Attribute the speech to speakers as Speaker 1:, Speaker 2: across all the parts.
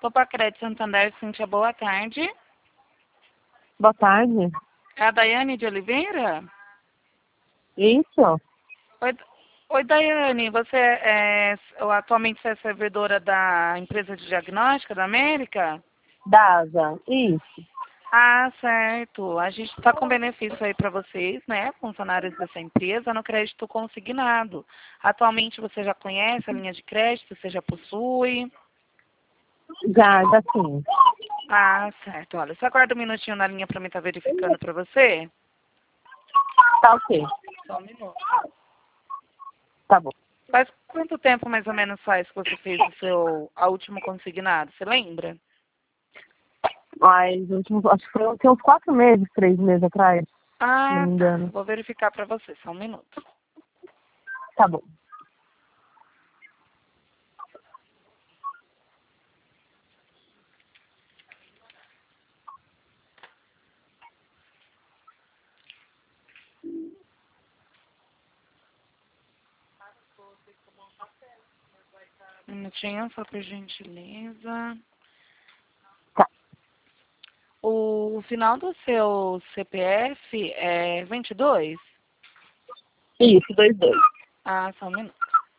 Speaker 1: Topacred Santander, Cíntia, boa tarde.
Speaker 2: Boa tarde.
Speaker 1: É a Daiane de Oliveira?
Speaker 2: Isso?
Speaker 1: Oi, Daiane, você atualmente você é servidora da empresa de diagnóstica da América?
Speaker 2: DASA. Isso.
Speaker 1: Ah, certo. A gente está com benefício aí para vocês, né, funcionários dessa empresa, no crédito consignado. Atualmente você já conhece a linha de crédito, você já possui?
Speaker 2: Já sim.
Speaker 1: Ah, certo. Olha, só aguarda um minutinho na linha para mim estar verificando para você.
Speaker 2: Tá ok.
Speaker 1: Só um minuto.
Speaker 2: Tá bom.
Speaker 1: Faz quanto tempo mais ou menos faz que você fez a último consignado? Você lembra?
Speaker 2: Mas acho que foi tem uns 4 meses, 3 meses atrás, se não
Speaker 1: Ah,
Speaker 2: me
Speaker 1: tá.
Speaker 2: engano.
Speaker 1: Vou verificar para você, só um minuto.
Speaker 2: Tá bom.
Speaker 1: Um minutinho, só por gentileza.
Speaker 2: Tá.
Speaker 1: O final do seu CPF é 22?
Speaker 2: Isso, 22.
Speaker 1: Ah, só um minuto.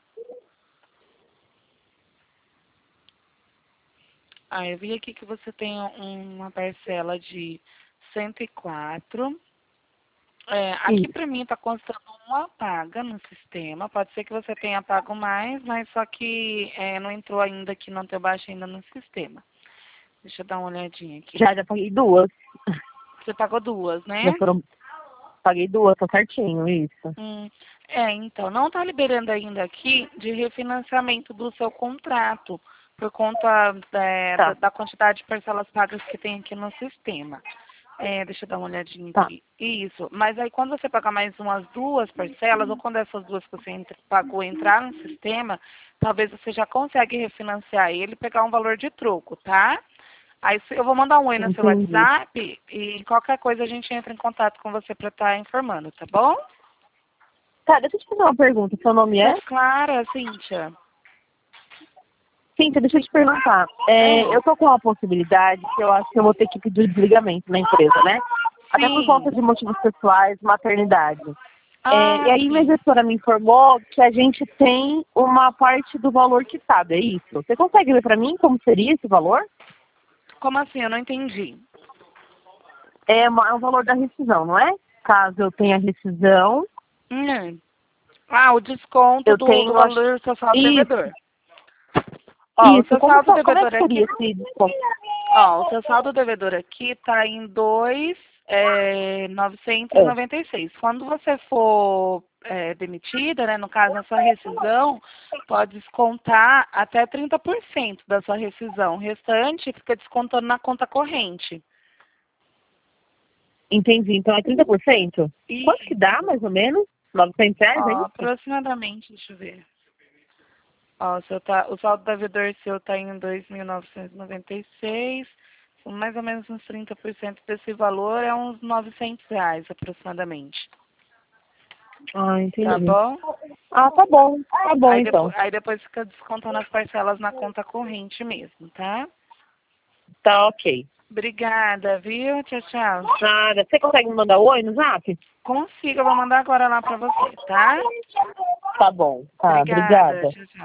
Speaker 1: Ah, eu vi aqui que você tem uma parcela de 104. Aqui
Speaker 2: Isso.
Speaker 1: para mim está constando uma paga no sistema. Pode ser que você tenha pago mais, mas só que não entrou ainda aqui, não tem baixa ainda no sistema. Deixa eu dar uma olhadinha aqui.
Speaker 2: Já paguei 2.
Speaker 1: Você pagou 2, né?
Speaker 2: Já foram. Paguei 2, tá certinho, isso.
Speaker 1: Então, não está liberando ainda aqui de refinanciamento do seu contrato, por conta
Speaker 2: Tá.
Speaker 1: da quantidade de parcelas pagas que tem aqui no sistema. Deixa eu dar uma olhadinha
Speaker 2: Tá.
Speaker 1: aqui. Isso. Mas aí quando você pagar mais umas 2 parcelas, ou quando essas 2 que você pagou entrar no sistema, talvez você já consegue refinanciar ele e pegar um valor de troco, tá? Aí eu vou mandar um oi no seu
Speaker 2: Entendi.
Speaker 1: WhatsApp e qualquer coisa a gente entra em contato com você para estar informando, tá bom?
Speaker 2: Tá, deixa eu te fazer uma pergunta. Seu nome é?
Speaker 1: Clara, Cíntia.
Speaker 2: Cíntia, deixa eu te perguntar. Eu tô com uma possibilidade que eu acho que eu vou ter que pedir desligamento na empresa, né? Até por
Speaker 1: Sim.
Speaker 2: conta de motivos pessoais, maternidade.
Speaker 1: Ah,
Speaker 2: E aí minha
Speaker 1: sim.
Speaker 2: gestora me informou que a gente tem uma parte do valor quitado, é isso? Você consegue ver pra mim como seria esse valor?
Speaker 1: Como assim? Eu não entendi.
Speaker 2: É o valor da rescisão, não é? Caso eu tenha rescisão,
Speaker 1: O desconto
Speaker 2: eu
Speaker 1: do
Speaker 2: tenho...
Speaker 1: valor do seu saldo
Speaker 2: Isso,
Speaker 1: devedor. Ó, o
Speaker 2: isso.
Speaker 1: seu
Speaker 2: Como
Speaker 1: saldo
Speaker 2: é
Speaker 1: devedor
Speaker 2: que
Speaker 1: aqui...
Speaker 2: seria esse desconto?
Speaker 1: Ó, o seu saldo devedor aqui está em 2.996. Quando você for demitida, né, no caso, na sua rescisão, pode descontar até 30% da sua rescisão. O restante fica descontando na conta corrente.
Speaker 2: Entendi. Então é 30%?
Speaker 1: E,
Speaker 2: Quanto que dá, mais ou menos? R$ 900, é
Speaker 1: ó,
Speaker 2: isso?
Speaker 1: aproximadamente, deixa eu ver. Ó, o saldo devedor seu está em 2.996. São mais ou menos uns 30% desse valor, é uns R$ 900 aproximadamente.
Speaker 2: Ah,
Speaker 1: Tá
Speaker 2: entendi.
Speaker 1: bom?
Speaker 2: Ah, tá bom. Tá bom, então.
Speaker 1: Aí depois fica descontando as parcelas na conta corrente mesmo, tá?
Speaker 2: Tá ok.
Speaker 1: Obrigada, viu? Tchau, tchau.
Speaker 2: Nada. Você consegue me mandar oi no zap?
Speaker 1: Consigo, eu vou mandar agora lá pra você, tá?
Speaker 2: Tá bom. Tá,
Speaker 1: Obrigada,
Speaker 2: obrigada.
Speaker 1: tchau, tchau.